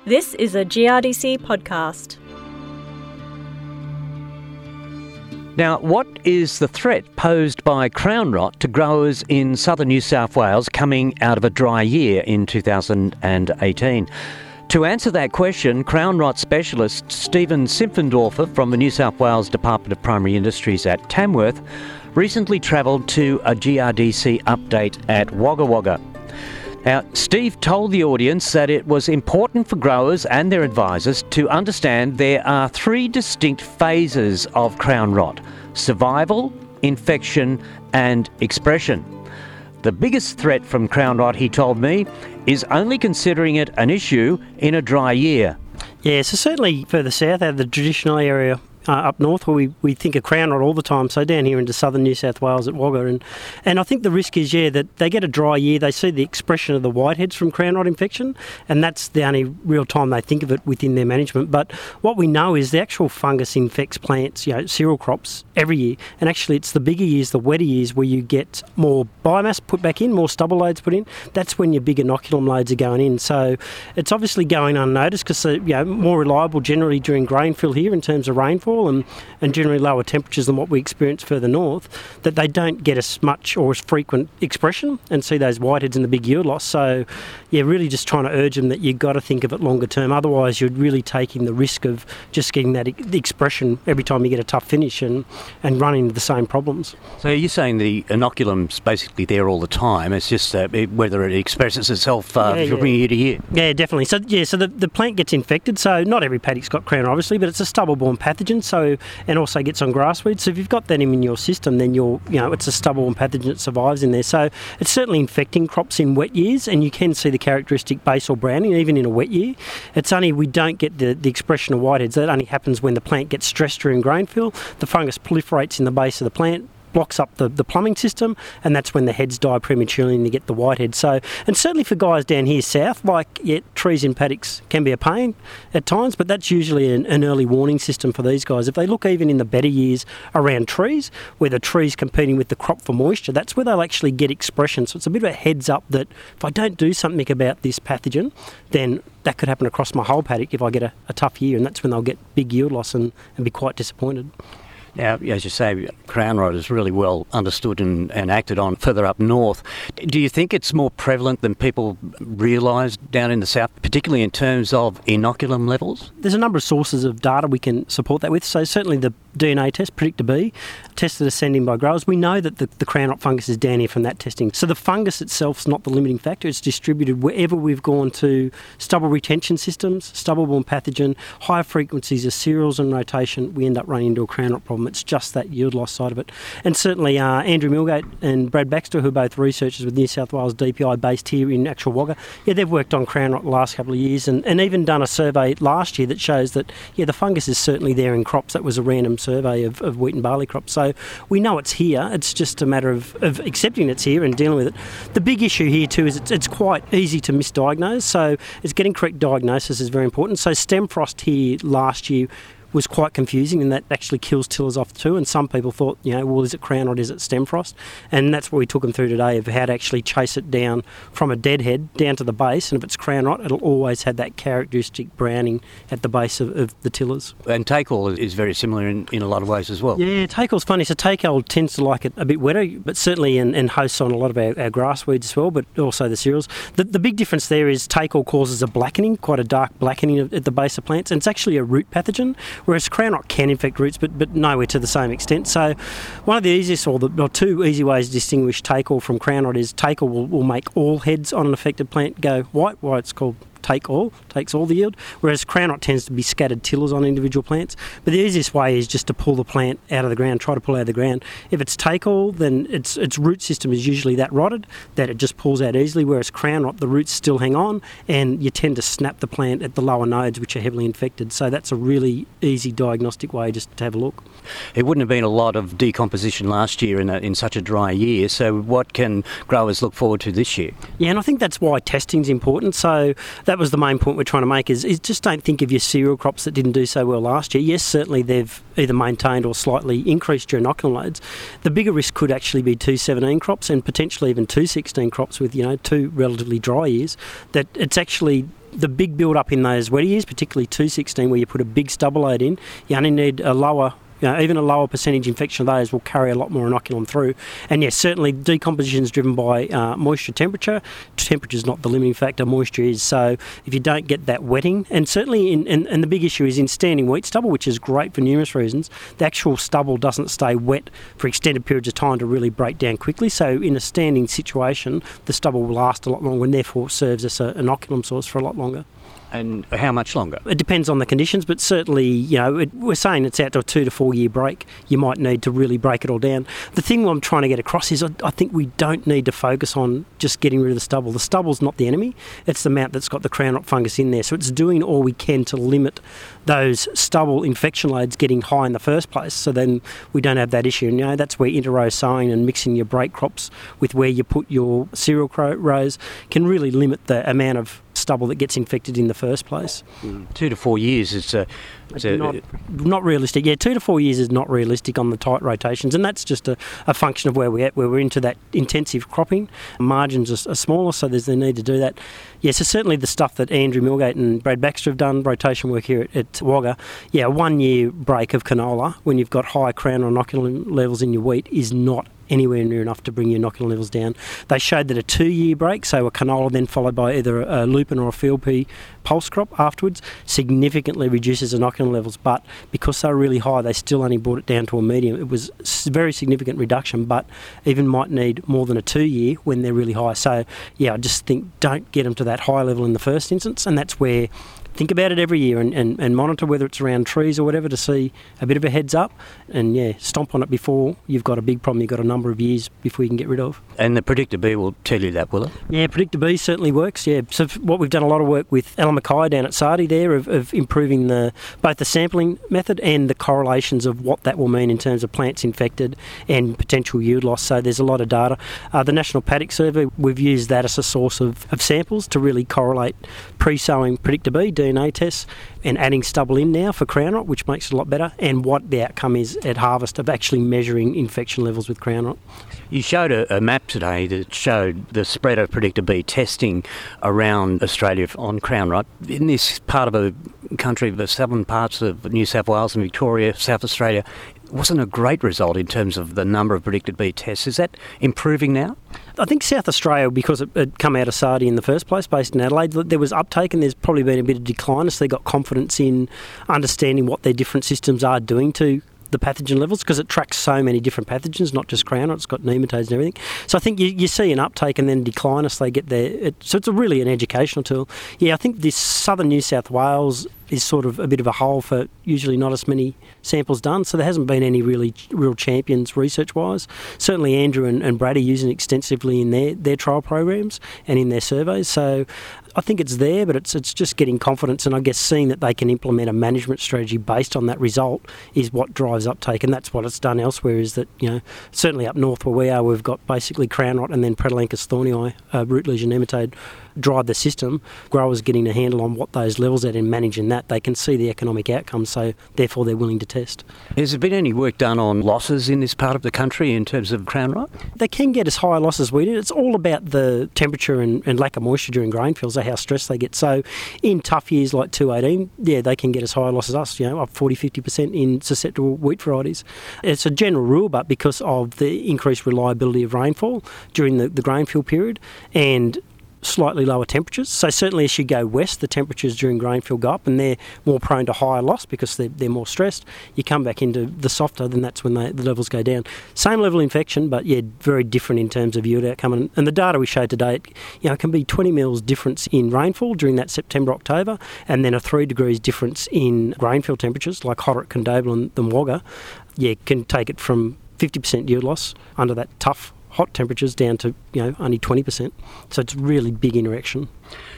This is a GRDC podcast. Now, what is the threat posed by crown rot to growers in southern New South Wales coming out of a dry year in 2018? To answer that question, crown rot specialist Stephen Simpfendorfer from the New South Wales Department of Primary Industries at Tamworth recently travelled to a GRDC update at Wagga Wagga. Now, Steve told the audience that it was important for growers and their advisors to understand there are three distinct phases of crown rot: survival, infection and expression. The biggest threat from crown rot, he told me, is only considering it an issue in a dry year. Yeah, so certainly further south out of the traditional area up north where we think of crown rot all the time, so down here into southern New South Wales at Wagga. And I think the risk is, that they get a dry year, they see the expression of the whiteheads from crown rot infection, and that's the only real time they think of it within their management. But what we know is the actual fungus infects plants, cereal crops, every year. And actually it's the bigger years, the wetter years, where you get more biomass put back in, more stubble loads put in. That's when your big inoculum loads are going in. So it's obviously going unnoticed because more reliable generally during grain fill here in terms of rainfall and generally lower temperatures than what we experience further north, that they don't get as much or as frequent expression and see those whiteheads and the big yield loss. So, really just trying to urge them that you've got to think of it longer term. Otherwise, you're really taking the risk of just getting that expression every time you get a tough finish and run into the same problems. So you're saying the inoculum's basically there all the time, it's just whether it expresses itself from year to year? Yeah, definitely. So the plant gets infected, so not every paddock's got crown rot, obviously, but it's a stubble-borne pathogen, and also gets on grassweed. So if you've got that in your system, then it's a stubble-borne pathogen that survives in there. So it's certainly infecting crops in wet years, and you can see the characteristic basal browning even in a wet year. It's only we don't get the expression of whiteheads. That only happens when the plant gets stressed during grain fill. The fungus proliferates in the base of the plant, blocks up the plumbing system, and that's when the heads die prematurely and you get the whitehead. So, and certainly for guys down here south, trees in paddocks can be a pain at times, but that's usually an early warning system for these guys. If they look even in the better years around trees, where the tree's competing with the crop for moisture, that's where they'll actually get expression. So it's a bit of a heads up that if I don't do something about this pathogen, then that could happen across my whole paddock if I get a tough year, and that's when they'll get big yield loss and be quite disappointed. Now, as you say, crown rot is really well understood and acted on further up north. Do you think it's more prevalent than people realise down in the south, particularly in terms of inoculum levels? There's a number of sources of data we can support that with. So certainly the DNA test, Predictor-B, tests that are sent in by growers. We know that the crown rot fungus is down here from that testing. So the fungus itself is not the limiting factor. It's distributed wherever we've gone to stubble retention systems, stubble-borne pathogen, higher frequencies of cereals and rotation. We end up running into a crown rot problem. It's just that yield loss side of it. And certainly Andrew Milgate and Brad Baxter, who are both researchers with New South Wales DPI based here in actual Wagga, they've worked on crown rot the last couple of years and even done a survey last year that shows that, the fungus is certainly there in crops. That was a random survey of wheat and barley crops. So we know it's here. It's just a matter of accepting it's here and dealing with it. The big issue here too is it's quite easy to misdiagnose. So it's getting correct diagnosis is very important. So stem frost here last year was quite confusing, and that actually kills tillers off too. And some people thought, is it crown rot, is it stem frost? And that's what we took them through today, of how to actually chase it down from a dead head down to the base. And if it's crown rot, it'll always have that characteristic browning at the base of the tillers. And take-all is very similar in a lot of ways as well. Yeah, take-all's funny. So take-all tends to like it a bit wetter, but certainly and hosts on a lot of our grass weeds as well, but also the cereals. The big difference there is take-all causes a blackening, quite a dark blackening at the base of plants, and it's actually a root pathogen. Whereas crown rot can infect roots, but nowhere to the same extent. So one of the easiest, or two easy ways to distinguish take-all from crown rot is take-all will make all heads on an affected plant go white. Why it's called take-all, takes all the yield, whereas crown rot tends to be scattered tillers on individual plants. But the easiest way is just to pull the plant out of the ground, try to pull out of the ground. If it's take-all, then its root system is usually that rotted that it just pulls out easily, whereas crown rot, the roots still hang on, and you tend to snap the plant at the lower nodes, which are heavily infected. So that's a really easy diagnostic way just to have a look. It wouldn't have been a lot of decomposition last year in such a dry year, so what can growers look forward to this year? Yeah, and I think that's why testing's important. So that was the main point we're trying to make is just don't think of your cereal crops that didn't do so well last year. Yes, certainly they've either maintained or slightly increased your inoculant loads. The bigger risk could actually be 217 crops and potentially even 216 crops with, two relatively dry years. That it's actually the big build-up in those wetter years, particularly 216 where you put a big stubble load in, you only need a lower... even a lower percentage infection of those will carry a lot more inoculum through. And yes, certainly decomposition is driven by moisture temperature. Temperature is not the limiting factor, moisture is. So if you don't get that wetting, and certainly and the big issue is in standing wheat stubble, which is great for numerous reasons, the actual stubble doesn't stay wet for extended periods of time to really break down quickly. So in a standing situation, the stubble will last a lot longer and therefore serves as an inoculum source for a lot longer. And how much longer? It depends on the conditions, but certainly, we're saying it's out to a 2 to 4 year break. You might need to really break it all down. The thing I'm trying to get across is I think we don't need to focus on just getting rid of the stubble. The stubble's not the enemy. It's the amount that's got the crown rot fungus in there. So it's doing all we can to limit those stubble infection loads getting high in the first place. So then we don't have that issue. And, that's where inter-row sowing and mixing your break crops with where you put your cereal rows can really limit the amount of stubble that gets infected in the first place. 2 to 4 years is not realistic. 2 to 4 years is not realistic on the tight rotations, and that's just a function of where we're at, where we're into that intensive cropping. Margins are smaller, so there's the need to do that. So certainly the stuff that Andrew Milgate and Brad Baxter have done, rotation work here at Wagga, 1 year break of canola when you've got high crown or inoculum levels in your wheat is not anywhere near enough to bring your inoculum levels down. They showed that a 2 year break, so a canola then followed by either a lupin or a field pea pulse crop afterwards, significantly reduces inoculum levels, but because they were really high, they still only brought it down to a medium. It was a very significant reduction, but even might need more than a 2 year when they're really high. So, I just think don't get them to that high level in the first instance, and that's where think about it every year and monitor whether it's around trees or whatever to see a bit of a heads up and stomp on it before you've got a big problem you've got a number of years before you can get rid of. And the Predictor B will tell you that, will it? Yeah, Predictor B certainly works, So what we've done a lot of work with Alan Mackay down at Sardi there of improving both the sampling method and the correlations of what that will mean in terms of plants infected and potential yield loss. So there's a lot of data. The National Paddock Survey, we've used that as a source of samples to really correlate pre-sowing Predictor B, DNA tests, and adding stubble in now for crown rot, which makes it a lot better, and what the outcome is at harvest of actually measuring infection levels with crown rot. You showed a map today that showed the spread of Predictor B testing around Australia on crown rot. In this part of the country, the southern parts of New South Wales and Victoria, South Australia, it wasn't a great result in terms of the number of Predictor B tests. Is that improving now? I think South Australia, because it had come out of Sardi in the first place, based in Adelaide, there was uptake and there's probably been a bit of decline as they got confidence in understanding what their different systems are doing to the pathogen levels, because it tracks so many different pathogens, not just crown rot, it's got nematodes and everything. So I think you see an uptake and then decline as they get there. So it's really an educational tool. I think this southern New South Wales is sort of a bit of a hole for usually not as many samples done, so there hasn't been any real champions research-wise. Certainly Andrew and Brad are using it extensively in their trial programs and in their surveys, so I think it's there, but it's just getting confidence, and I guess seeing that they can implement a management strategy based on that result is what drives uptake, and that's what it's done elsewhere, is that, certainly up north where we are, we've got basically crown rot and then Predolenchus thornii, root lesion nematode, drive the system. Growers getting a handle on what those levels at and managing that, they can see the economic outcomes, so therefore they're willing to test. Has there been any work done on losses in this part of the country in terms of crown rot? They can get as high a loss as we did. It's all about the temperature and lack of moisture during grain fields, so how stressed they get. So in tough years like 2018, they can get as high a loss as us, up 40-50% in susceptible wheat varieties. It's a general rule, but because of the increased reliability of rainfall during the grain field period and slightly lower temperatures. So certainly as you go west, the temperatures during grain field go up and they're more prone to higher loss because they're more stressed. You come back into the softer, then that's when the levels go down. Same level of infection, but very different in terms of yield outcome. And the data we showed today, it can be 20 mils difference in rainfall during that September-October, and then a 3 degrees difference in grain field temperatures, like hotter at Condobolin than Wagga. Can take it from 50% yield loss under that tough hot temperatures down to only 20%. So it's really big interaction.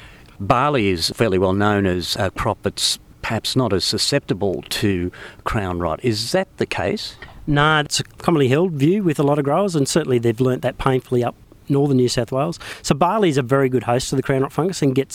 Barley is fairly well known as a crop that's perhaps not as susceptible to crown rot. Is that the case? No, it's a commonly held view with a lot of growers, and certainly they've learnt that painfully up northern New South Wales. So barley is a very good host to the crown rot fungus and gets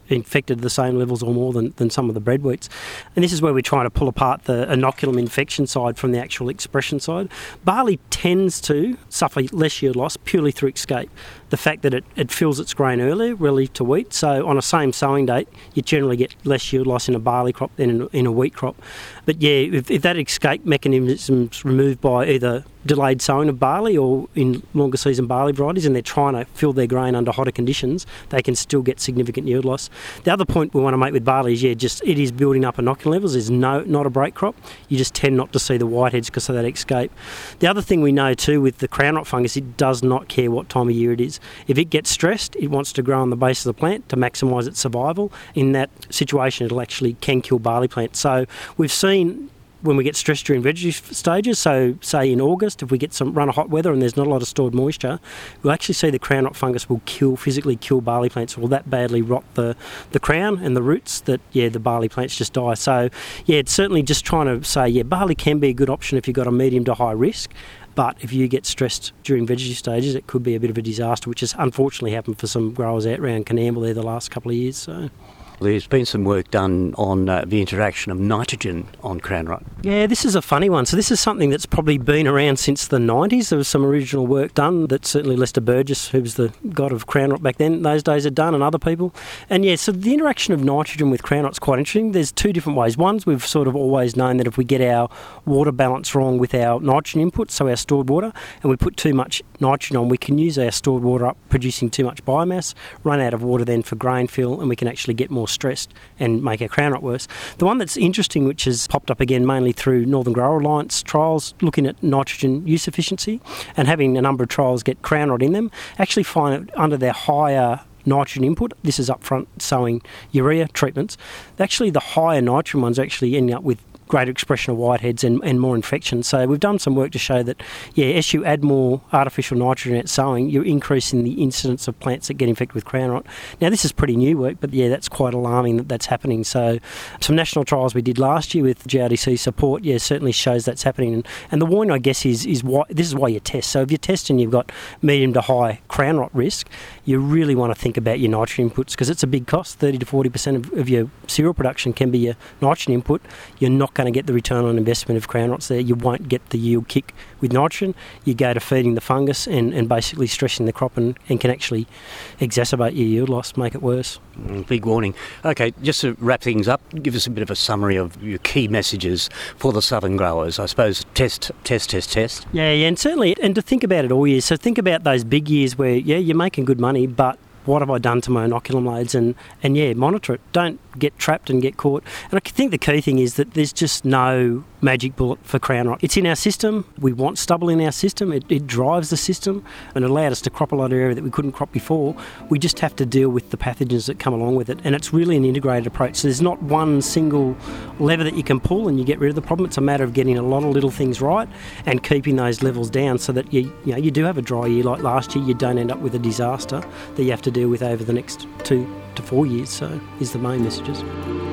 infected at the same levels or more than some of the bread wheats. And this is where we're trying to pull apart the inoculum infection side from the actual expression side. Barley tends to suffer less yield loss purely through escape. The fact that it fills its grain earlier relative to wheat, so on a same sowing date, you generally get less yield loss in a barley crop than in a wheat crop. But yeah, if that escape mechanism is removed by either delayed sowing of barley or in longer season barley varieties, and they're trying to fill their grain under hotter conditions, they can still get significant yield loss. The other point we want to make with barley is, it is building up inoculum levels. It's not a break crop. You just tend not to see the whiteheads because of that escape. The other thing we know too with the crown rot fungus, it does not care what time of year it is. If it gets stressed, it wants to grow on the base of the plant to maximise its survival. In that situation, it'll actually can kill barley plants. So we've seen when we get stressed during vegetative stages, so say in August, if we get some run of hot weather and there's not a lot of stored moisture, we'll actually see the crown rot fungus will physically kill barley plants. Will that badly rot the crown and the roots that, the barley plants just die. So, it's certainly just trying to say, barley can be a good option if you've got a medium to high risk. But if you get stressed during vegetative stages, it could be a bit of a disaster, which has unfortunately happened for some growers out around Coonamble there the last couple of years. So. There's been some work done on the interaction of nitrogen on crown rot. Yeah, this is a funny one. So this is something that's probably been around since the 90s. There was some original work done that certainly Lester Burgess, who was the god of crown rot back then, those days had done, and other people. And so the interaction of nitrogen with crown rot's quite interesting. There's two different ways. One, we've sort of always known that if we get our water balance wrong with our nitrogen input, so our stored water, and we put too much nitrogen on, we can use our stored water up producing too much biomass, run out of water then for grain fill, and we can actually get more stressed and make our crown rot worse. The one that's interesting, which has popped up again mainly through Northern Grower Alliance trials looking at nitrogen use efficiency and having a number of trials get crown rot in them, actually find it under their higher nitrogen input, this is upfront sowing urea treatments, actually the higher nitrogen ones actually ending up with greater expression of whiteheads and more infection. So we've done some work to show that, as you add more artificial nitrogen at sowing, you're increasing the incidence of plants that get infected with crown rot. Now, this is pretty new work, but that's quite alarming that that's happening. So some national trials we did last year with GRDC support, certainly shows that's happening. And the warning, I guess, is why this is why you test. So if you test and you've got medium to high crown rot risk, you really want to think about your nitrogen inputs because it's a big cost. 30 to 40% of your cereal production can be your nitrogen input. You're not going to get the return on investment of crown rots there. You won't get the yield kick with nitrogen. You go to feeding the fungus and basically stressing the crop and can actually exacerbate your yield loss, make it worse. Big warning. Okay, just to wrap things up, give us a bit of a summary of your key messages for the southern growers. I suppose test. Yeah, and certainly, and to think about it all year. So think about those big years where, you're making good money, but what have I done to my inoculum loads? And monitor it. Don't get trapped and get caught. And I think the key thing is that there's just no magic bullet for crown rot. It's in our system. We want stubble in our system. It drives the system and it allowed us to crop a lot of area that we couldn't crop before. We just have to deal with the pathogens that come along with it. And it's really an integrated approach. So there's not one single lever that you can pull and you get rid of the problem. It's a matter of getting a lot of little things right and keeping those levels down so that you do have a dry year like last year. You don't end up with a disaster that you have to deal with over the next 2 to 4 years. So is the main messages.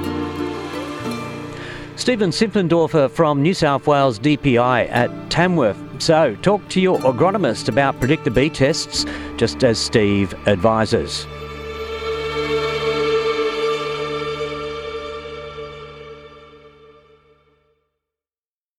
Stephen Simplendorfer from New South Wales DPI at Tamworth. So talk to your agronomist about predictor bee tests, just as Steve advises.